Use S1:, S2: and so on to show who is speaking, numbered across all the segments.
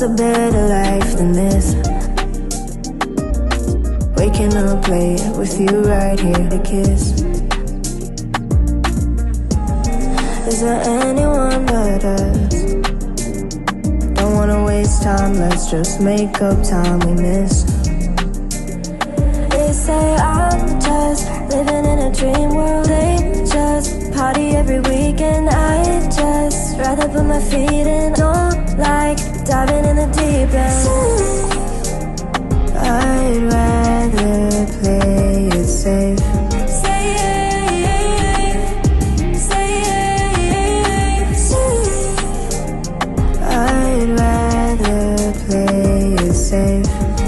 S1: What's a better life than this? Waking up late with you right here to kiss. Is there anyone but us? Don't wanna waste time, let's just make up time we miss. They say I'm just living in a dream world. They just party every weekend. I just rather put my feet in. Don't like diving in the deep end. I'd rather play it safe. I'd rather play it safe.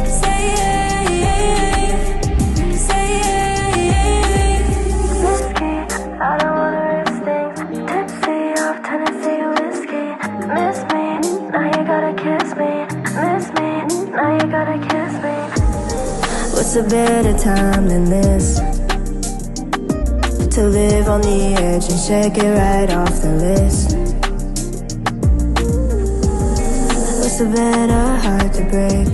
S1: I don't wanna risk things. Tipsy off Tennessee whiskey. Miss me, now you gotta kiss me. Miss me, now you gotta kiss me. What's a better time than this? To live on the edge and shake it right off the list. What's a better heart to break?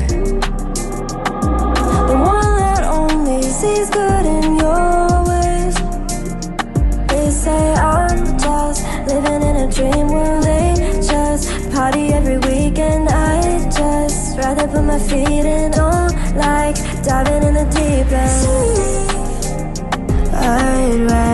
S1: The one that only sees good in your ways. They say I'm just living in a dream world. They just party every weekend. I just rather put my feet in. Don't like diving in the deep end. I'd rather